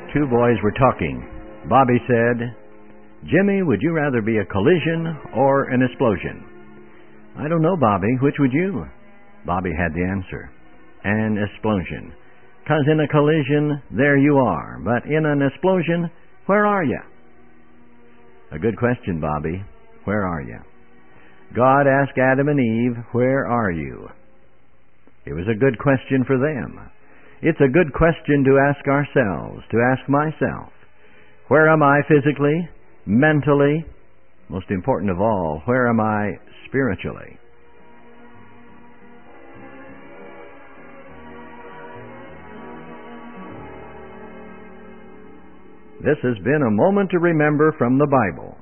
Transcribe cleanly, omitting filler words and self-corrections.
Two boys were talking. Bobby said, "Jimmy, would you rather be a collision or an explosion?" "I don't know, Bobby. Which would you?" Bobby had the answer. "An explosion. 'Cause in a collision, there you are. But in an explosion, where are you?" A good question, Bobby. Where are you? God asked Adam and Eve, "Where are you?" It was a good question for them. It's a good question to ask ourselves, to ask myself. Where am I physically, mentally? Most important of all, where am I spiritually? This has been a moment to remember from the Bible.